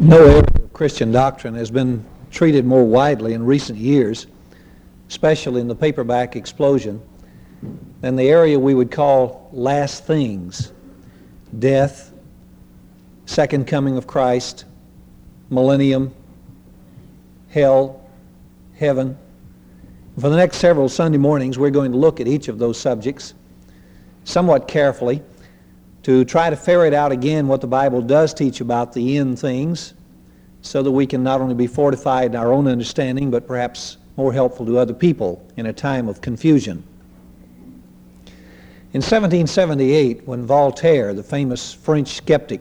No area of Christian doctrine has been treated more widely in recent years, especially in the paperback explosion, than the area we would call last things: death, second coming of Christ, millennium, hell, heaven. For the next several Sunday mornings, we're going to look at each of those subjects somewhat carefully to try to ferret out again what the Bible does teach about the end things, so that we can not only be fortified in our own understanding, but perhaps more helpful to other people in a time of confusion. In 1778, when Voltaire, the famous French skeptic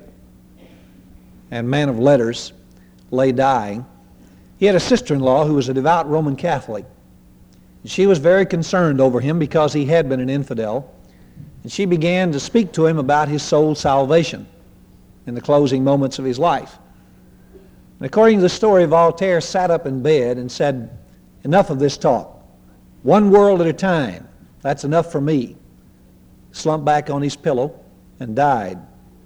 and man of letters, lay dying, he had a sister-in-law who was a devout Roman Catholic. She was very concerned over him because he had been an infidel, and she began to speak to him about his soul's salvation in the closing moments of his life. And according to the story, Voltaire sat up in bed and said, "Enough of this talk. One world at a time. That's enough for me." Slumped back on his pillow and died.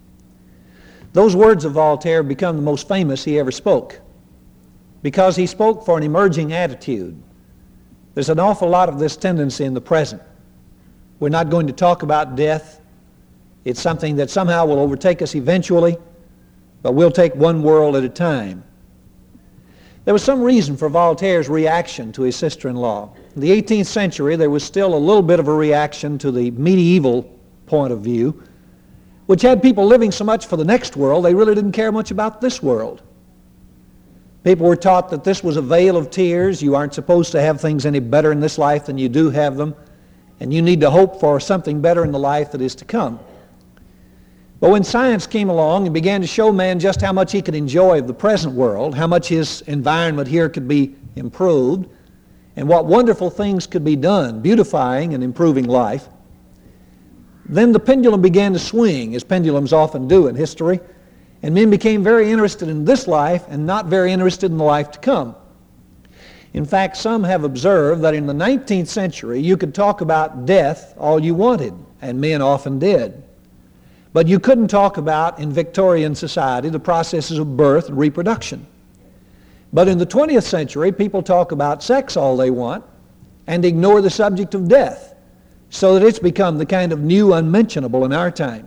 Those words of Voltaire become the most famous he ever spoke, because he spoke for an emerging attitude. There's an awful lot of this tendency in the present. We're not going to talk about death. It's something that somehow will overtake us eventually, but we'll take one world at a time. There was some reason for Voltaire's reaction to his sister-in-law. In the 18th century, there was still a little bit of a reaction to the medieval point of view, which had people living so much for the next world, they really didn't care much about this world. People were taught that this was a vale of tears. You aren't supposed to have things any better in this life than you do have them, and you need to hope for something better in the life that is to come. But when science came along and began to show man just how much he could enjoy of the present world, how much his environment here could be improved, and what wonderful things could be done, beautifying and improving life, then the pendulum began to swing, as pendulums often do in history, and men became very interested in this life and not very interested in the life to come. In fact, some have observed that in the 19th century you could talk about death all you wanted, and men often did. But you couldn't talk about, in Victorian society, the processes of birth and reproduction. But in the 20th century, people talk about sex all they want and ignore the subject of death, so that it's become the kind of new unmentionable in our time.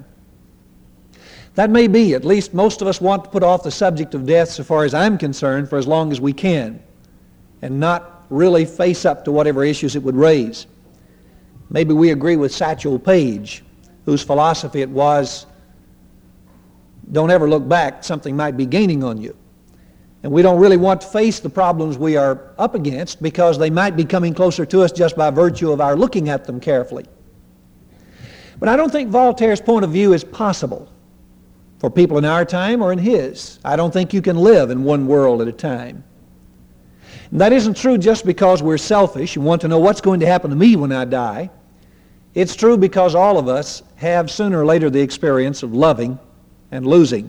That may be. At least most of us want to put off the subject of death, so far as I'm concerned, for as long as we can, and not really face up to whatever issues it would raise. Maybe we agree with Satchel Paige, whose philosophy it was, don't ever look back, something might be gaining on you. And we don't really want to face the problems we are up against because they might be coming closer to us just by virtue of our looking at them carefully. But I don't think Voltaire's point of view is possible for people in our time or in his. I don't think you can live in one world at a time. And that isn't true just because we're selfish and want to know what's going to happen to me when I die. It's true because all of us have sooner or later the experience of loving and losing.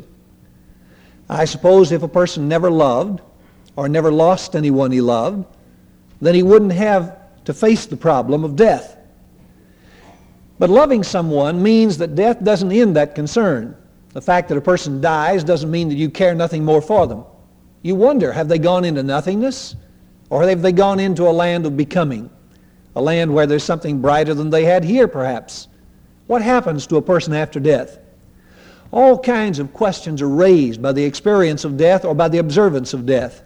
I suppose if a person never loved or never lost anyone he loved, then he wouldn't have to face the problem of death. But loving someone means that death doesn't end that concern. The fact that a person dies doesn't mean that you care nothing more for them. You wonder, have they gone into nothingness, or have they gone into a land of becoming? A land where there's something brighter than they had here, perhaps. What happens to a person after death? All kinds of questions are raised by the experience of death or by the observance of death.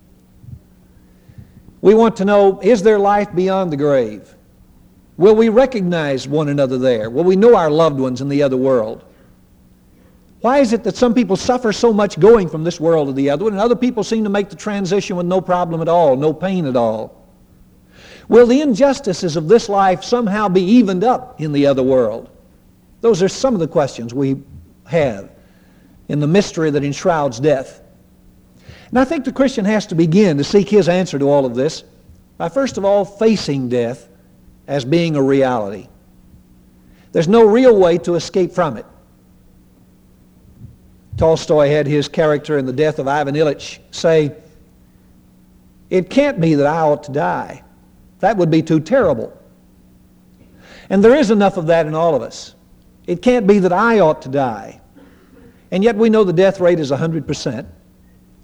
We want to know, is there life beyond the grave? Will we recognize one another there? Will we know our loved ones in the other world? Why is it that some people suffer so much going from this world to the other one, and other people seem to make the transition with no problem at all, no pain at all? Will the injustices of this life somehow be evened up in the other world? Those are some of the questions we have in the mystery that enshrouds death. And I think the Christian has to begin to seek his answer to all of this by first of all facing death as being a reality. There's no real way to escape from it. Tolstoy had his character in The Death of Ivan Ilyich say, "It can't be that I ought to die. That would be too terrible." And there is enough of that in all of us. It can't be that I ought to die. And yet we know the death rate is 100%.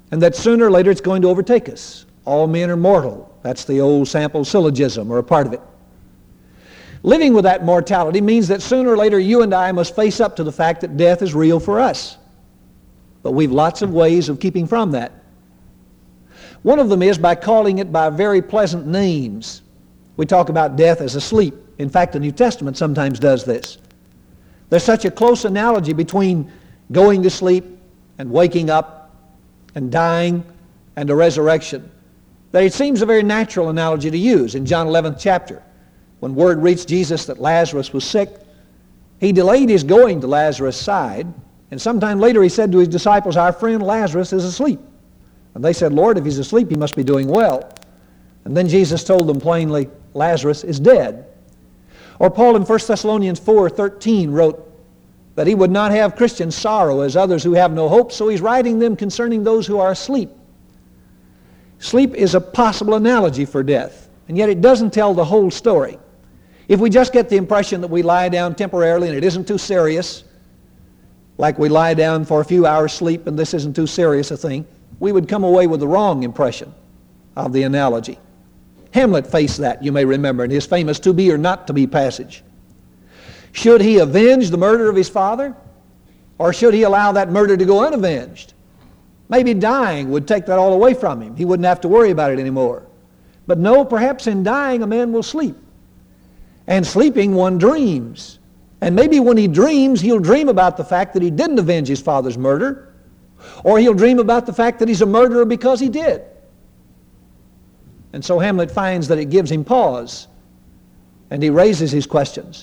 and that sooner or later it's going to overtake us. All men are mortal. That's the old sample syllogism, or a part of it. Living with that mortality means that sooner or later you and I must face up to the fact that death is real for us. But we've lots of ways of keeping from that. One of them is by calling it by very pleasant names. We talk about death as a sleep. In fact, the New Testament sometimes does this. There's such a close analogy between going to sleep and waking up and dying and a resurrection that it seems a very natural analogy to use. In John 11th chapter, when word reached Jesus that Lazarus was sick, he delayed his going to Lazarus' side, and sometime later he said to his disciples, "Our friend Lazarus is asleep." And they said, "Lord, if he's asleep, he must be doing well." And then Jesus told them plainly, "Lazarus is dead." Or Paul in 1 Thessalonians 4:13 wrote that he would not have Christians sorrow as others who have no hope, so he's writing them concerning those who are asleep. Sleep is a possible analogy for death, and yet it doesn't tell the whole story. If we just get the impression that we lie down temporarily and it isn't too serious, like we lie down for a few hours sleep and this isn't too serious a thing, we would come away with the wrong impression of the analogy. Hamlet faced that, you may remember, in his famous "To be or not to be" passage. Should he avenge the murder of his father, or should he allow that murder to go unavenged? Maybe dying would take that all away from him. He wouldn't have to worry about it anymore. But no, perhaps in dying a man will sleep. And sleeping one dreams. And maybe when he dreams, he'll dream about the fact that he didn't avenge his father's murder, or he'll dream about the fact that he's a murderer because he did. And so Hamlet finds that it gives him pause, and he raises his questions.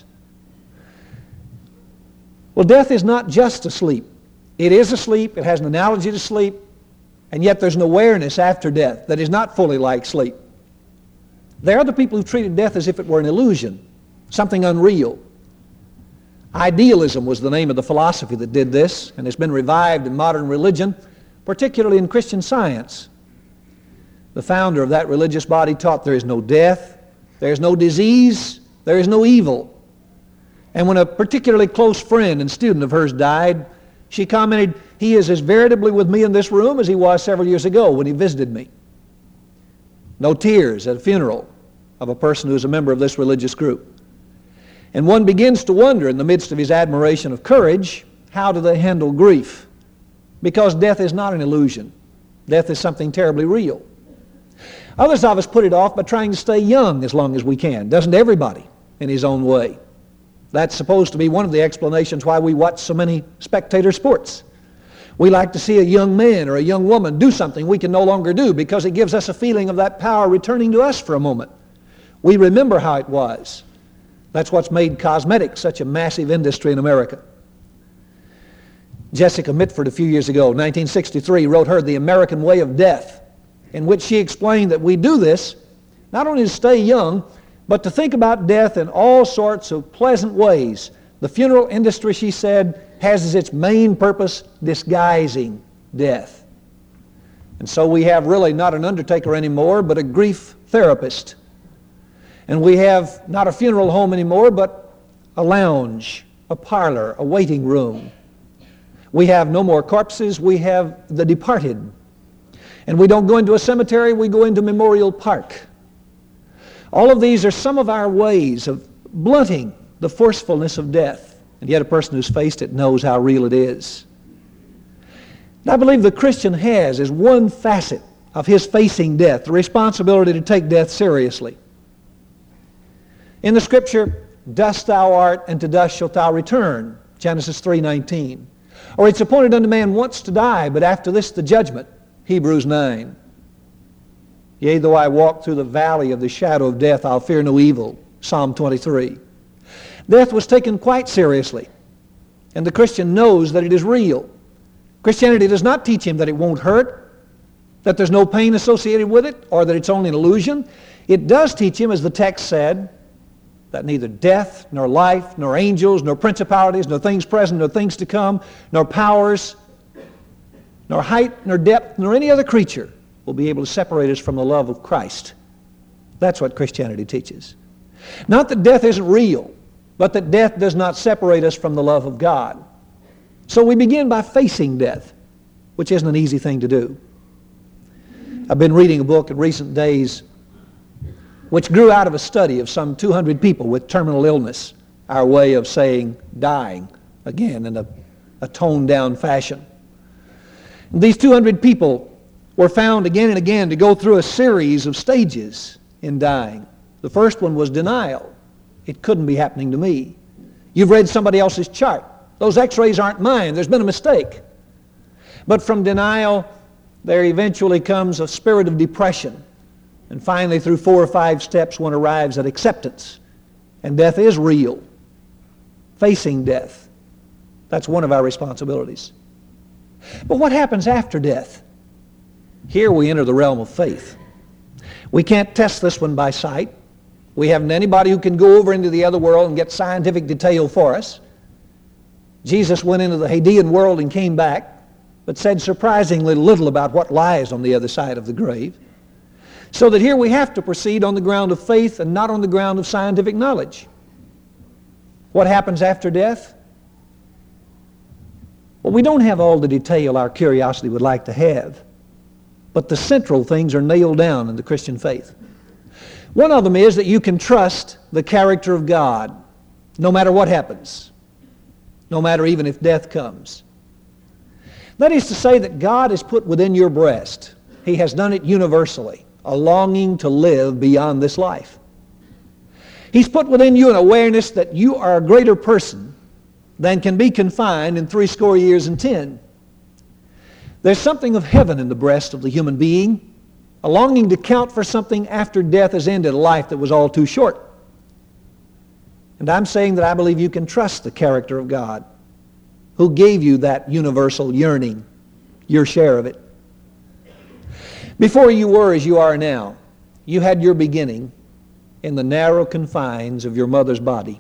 Well, death is not just a sleep. It is a sleep, it has an analogy to sleep, and yet there's an awareness after death that is not fully like sleep. There are the people who treated death as if it were an illusion, something unreal. Idealism was the name of the philosophy that did this, and it's been revived in modern religion, particularly in Christian Science. The founder of that religious body taught there is no death, there is no disease, there is no evil. And when a particularly close friend and student of hers died, she commented, "He is as veritably with me in this room as he was several years ago when he visited me." No tears at a funeral of a person who is a member of this religious group. And one begins to wonder, in the midst of his admiration of courage, how do they handle grief? Because death is not an illusion. Death is something terribly real. Others of us put it off by trying to stay young as long as we can. Doesn't everybody in his own way? That's supposed to be one of the explanations why we watch so many spectator sports. We like to see a young man or a young woman do something we can no longer do because it gives us a feeling of that power returning to us for a moment. We remember how it was. That's what's made cosmetics such a massive industry in America. Jessica Mitford, a few years ago, 1963, wrote her The American Way of Death, in which she explained that we do this not only to stay young, but to think about death in all sorts of pleasant ways. The funeral industry, she said, has as its main purpose disguising death. And so we have really not an undertaker anymore, but a grief therapist. And we have not a funeral home anymore, but a lounge, a parlor, a waiting room. We have no more corpses, we have the departed. And we don't go into a cemetery, we go into Memorial Park. All of these are some of our ways of blunting the forcefulness of death. And yet a person who's faced it knows how real it is. And I believe the Christian has, as one facet of his facing death, the responsibility to take death seriously. In the Scripture, dust thou art, and to dust shalt thou return, Genesis 3:19. Or it's appointed unto man once to die, but after this the judgment, Hebrews 9. Yea, though I walk through the valley of the shadow of death, I'll fear no evil, Psalm 23. Death was taken quite seriously, and the Christian knows that it is real. Christianity does not teach him that it won't hurt, that there's no pain associated with it, or that it's only an illusion. It does teach him, as the text said, that neither death, nor life, nor angels, nor principalities, nor things present, nor things to come, nor powers, nor height, nor depth, nor any other creature will be able to separate us from the love of Christ. That's what Christianity teaches. Not that death isn't real, but that death does not separate us from the love of God. So we begin by facing death, which isn't an easy thing to do. I've been reading a book in recent days which grew out of a study of some 200 people with terminal illness, our way of saying dying, again in a toned-down fashion. And these 200 people were found again and again to go through a series of stages in dying. The first one was denial. It couldn't be happening to me. You've read somebody else's chart. Those x-rays aren't mine. There's been a mistake. But from denial, there eventually comes a spirit of depression. And finally, through 4 or 5 steps, one arrives at acceptance. And death is real. Facing death. That's one of our responsibilities. But what happens after death? Here we enter the realm of faith. We can't test this one by sight. We haven't anybody who can go over into the other world and get scientific detail for us. Jesus went into the Hadean world and came back, but said surprisingly little about what lies on the other side of the grave. So that here we have to proceed on the ground of faith and not on the ground of scientific knowledge. What happens after death? Well, we don't have all the detail our curiosity would like to have, but the central things are nailed down in the Christian faith. One of them is that you can trust the character of God no matter what happens, no matter even if death comes. That is to say that God has put within your breast, He has done it universally, a longing to live beyond this life. He's put within you an awareness that you are a greater person than can be confined in 70 years and 10. There's something of heaven in the breast of the human being, a longing to count for something after death has ended a life that was all too short. And I'm saying that I believe you can trust the character of God, who gave you that universal yearning, your share of it. Before you were as you are now, you had your beginning in the narrow confines of your mother's body.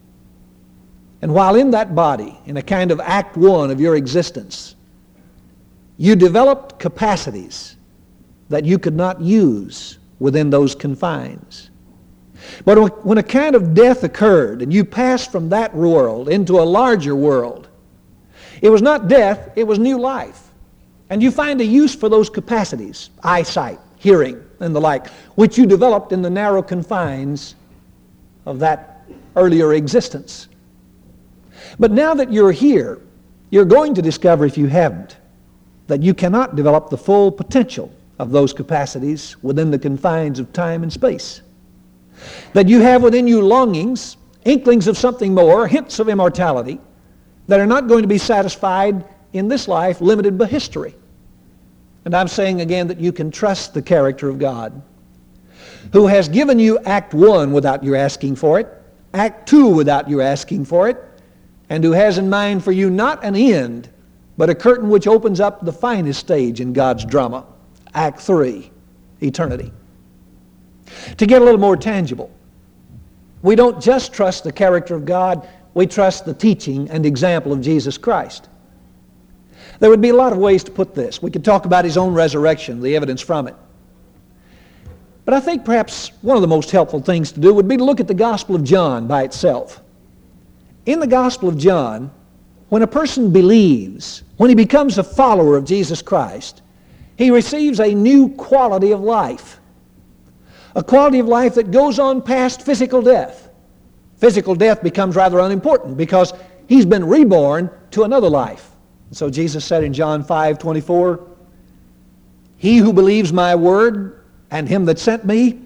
And while in that body, in a kind of act one of your existence, you developed capacities that you could not use within those confines. But when a kind of death occurred and you passed from that world into a larger world, it was not death, it was new life. And you find a use for those capacities, eyesight, hearing, and the like, which you developed in the narrow confines of that earlier existence. But now that you're here, you're going to discover, if you haven't, that you cannot develop the full potential of those capacities within the confines of time and space. That you have within you longings, inklings of something more, hints of immortality, that are not going to be satisfied in this life limited by history. And I'm saying again that you can trust the character of God, who has given you Act 1 without your asking for it, Act 2 without your asking for it, and who has in mind for you not an end, but a curtain which opens up the finest stage in God's drama, Act 3, eternity. To get a little more tangible, we don't just trust the character of God, we trust the teaching and example of Jesus Christ. There would be a lot of ways to put this. We could talk about His own resurrection, the evidence from it. But I think perhaps one of the most helpful things to do would be to look at the Gospel of John by itself. In the Gospel of John, when a person believes, when he becomes a follower of Jesus Christ, he receives a new quality of life. A quality of life that goes on past physical death. Physical death becomes rather unimportant because he's been reborn to another life. So Jesus said in John 5:24, "He who believes my word and him that sent me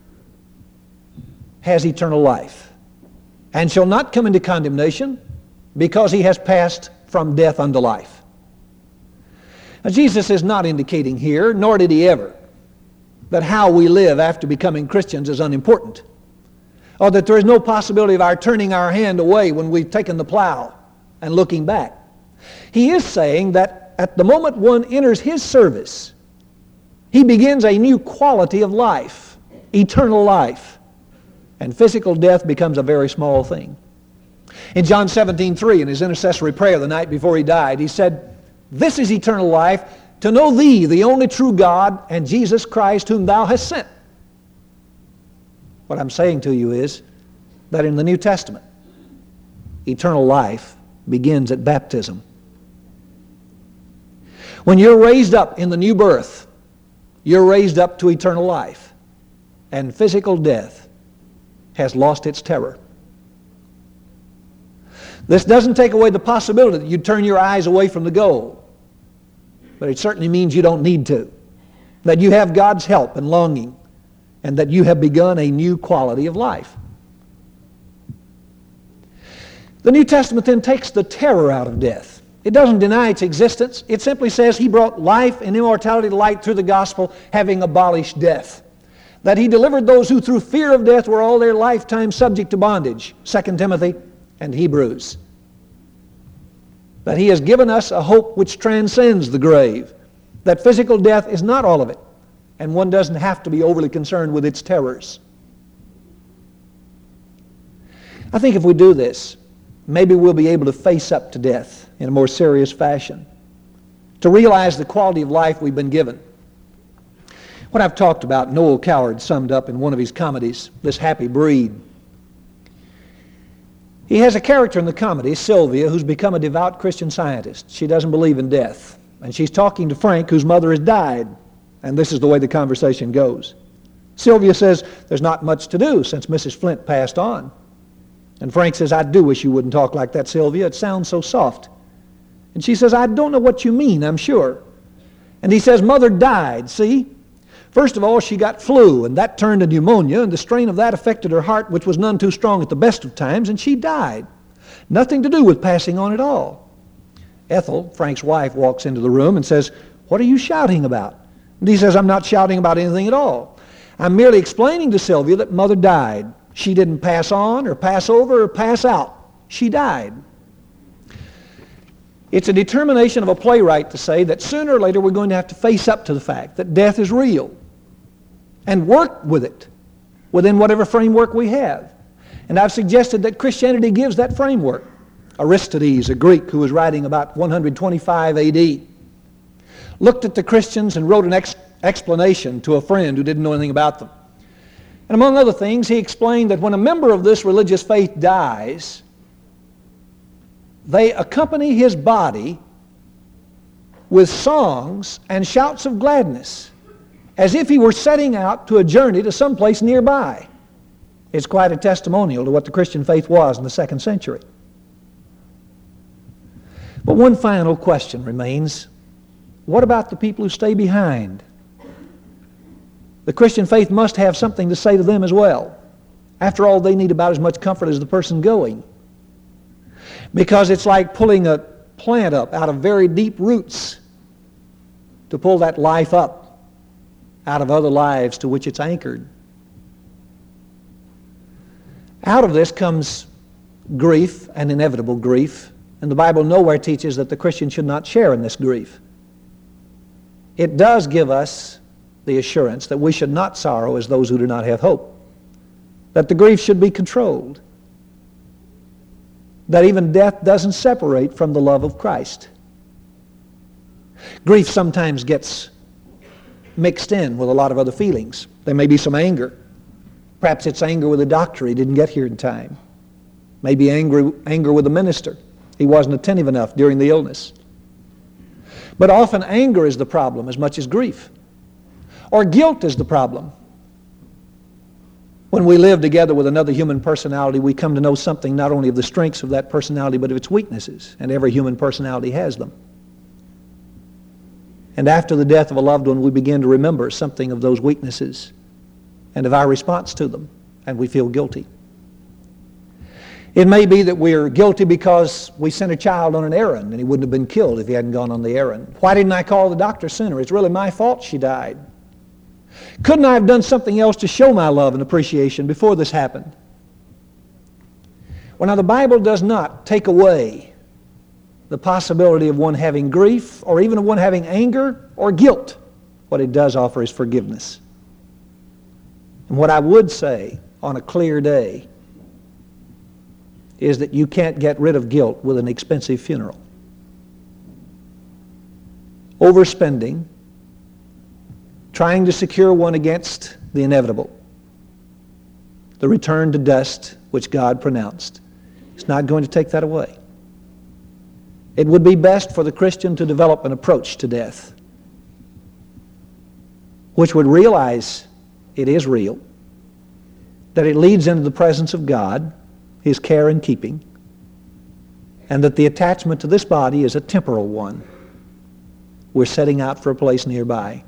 has eternal life, and shall not come into condemnation, because he has passed from death unto life." Now, Jesus is not indicating here, nor did he ever, that how we live after becoming Christians is unimportant, or that there is no possibility of our turning our hand away when we've taken the plow and looking back. He is saying that at the moment one enters his service, he begins a new quality of life, eternal life, and physical death becomes a very small thing. In John 17:3, in his intercessory prayer the night before he died, he said, "This is eternal life, to know thee, the only true God, and Jesus Christ, whom thou hast sent." What I'm saying to you is that in the New Testament, eternal life begins at baptism. When you're raised up in the new birth, you're raised up to eternal life, and physical death has lost its terror. This doesn't take away the possibility that you turn your eyes away from the goal, but it certainly means you don't need to, that you have God's help and longing, and that you have begun a new quality of life. The New Testament then takes the terror out of death. It doesn't deny its existence. It simply says he brought life and immortality to light through the gospel, having abolished death. That he delivered those who through fear of death were all their lifetime subject to bondage, 2 Timothy and Hebrews. That he has given us a hope which transcends the grave. That physical death is not all of it, and one doesn't have to be overly concerned with its terrors. I think if we do this, maybe we'll be able to face up to death in a more serious fashion, to realize the quality of life we've been given. What I've talked about, Noel Coward summed up in one of his comedies, This Happy Breed. He has a character in the comedy, Sylvia, who's become a devout Christian Scientist. She doesn't believe in death. And she's talking to Frank, whose mother has died. And this is the way the conversation goes. Sylvia says, there's not much to do since Mrs. Flint passed on. And Frank says, I do wish you wouldn't talk like that, Sylvia. It sounds so soft. And she says, I don't know what you mean, I'm sure. And he says, Mother died, see? First of all, she got flu, and that turned to pneumonia, and the strain of that affected her heart, which was none too strong at the best of times, and she died. Nothing to do with passing on at all. Ethel, Frank's wife, walks into the room and says, what are you shouting about? And he says, I'm not shouting about anything at all. I'm merely explaining to Sylvia that Mother died. She didn't pass on or pass over or pass out. She died. It's a determination of a playwright to say that sooner or later we're going to have to face up to the fact that death is real and work with it within whatever framework we have. And I've suggested that Christianity gives that framework. Aristides, a Greek who was writing about 125 AD, looked at the Christians and wrote an explanation to a friend who didn't know anything about them. And among other things, he explained that when a member of this religious faith dies, they accompany his body with songs and shouts of gladness, as if he were setting out to a journey to someplace nearby. It's quite a testimonial to what the Christian faith was in the 2nd century. But one final question remains. What about the people who stay behind? The Christian faith must have something to say to them as well. After all, they need about as much comfort as the person going. Because it's like pulling a plant up out of very deep roots to pull that life up out of other lives to which it's anchored. Out of this comes grief, and inevitable grief, and the Bible nowhere teaches that the Christian should not share in this grief. It does give us the assurance that we should not sorrow as those who do not have hope, that the grief should be controlled, that even death doesn't separate from the love of Christ. Grief sometimes gets mixed in with a lot of other feelings. There may be some anger. Perhaps it's anger with the doctor. He didn't get here in time. Maybe anger with the minister. He wasn't attentive enough during the illness. But often anger is the problem as much as grief. Or guilt is the problem. When we live together with another human personality, we come to know something not only of the strengths of that personality, but of its weaknesses. And every human personality has them. And after the death of a loved one, we begin to remember something of those weaknesses and of our response to them, and we feel guilty. It may be that we're guilty because we sent a child on an errand and he wouldn't have been killed if he hadn't gone on the errand. Why didn't I call the doctor sooner? It's really my fault she died. Couldn't I have done something else to show my love and appreciation before this happened? Well, now the Bible does not take away the possibility of one having grief or even of one having anger or guilt. What it does offer is forgiveness. And what I would say on a clear day is that you can't get rid of guilt with an expensive funeral. Overspending, trying to secure one against the inevitable, the return to dust which God pronounced, is not going to take that away. It would be best for the Christian to develop an approach to death, which would realize it is real, that it leads into the presence of God, His care and keeping, and that the attachment to this body is a temporal one. We're setting out for a place nearby.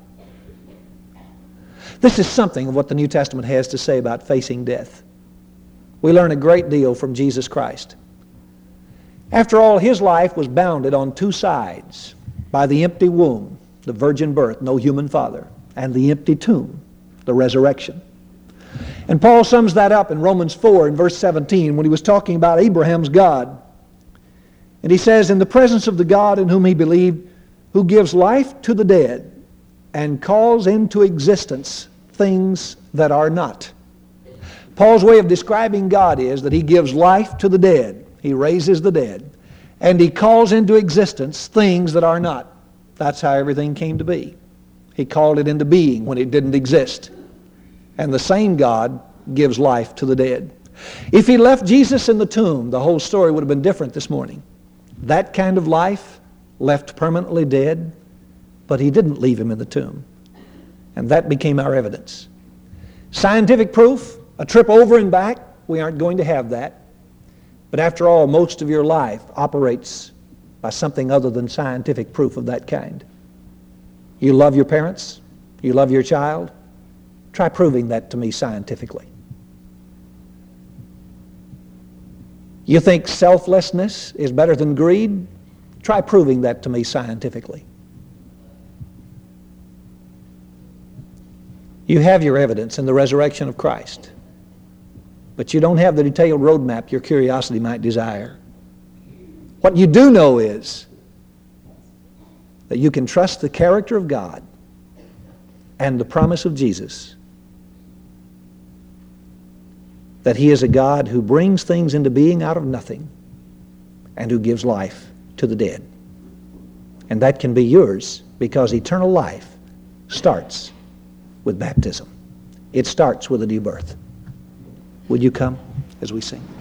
This is something of what the New Testament has to say about facing death. We learn a great deal from Jesus Christ. After all, His life was bounded on two sides by the empty womb, the virgin birth, no human father, and the empty tomb, the resurrection. And Paul sums that up in Romans 4 in verse 17 when he was talking about Abraham's God. And he says, in the presence of the God in whom he believed, who gives life to the dead and calls into existence things that are not. Paul's way of describing God is that He gives life to the dead. He raises the dead. And He calls into existence things that are not. That's how everything came to be. He called it into being when it didn't exist. And the same God gives life to the dead. If He left Jesus in the tomb, the whole story would have been different this morning. That kind of life, left permanently dead, but He didn't leave Him in the tomb. And that became our evidence. Scientific proof, a trip over and back, we aren't going to have that. But after all, most of your life operates by something other than scientific proof of that kind. You love your parents? You love your child? Try proving that to me scientifically. You think selflessness is better than greed? Try proving that to me scientifically. You have your evidence in the resurrection of Christ, but you don't have the detailed roadmap your curiosity might desire. What you do know is that you can trust the character of God and the promise of Jesus, that He is a God who brings things into being out of nothing and who gives life to the dead. And that can be yours because eternal life starts with baptism. It starts with a new birth. Would you come as we sing?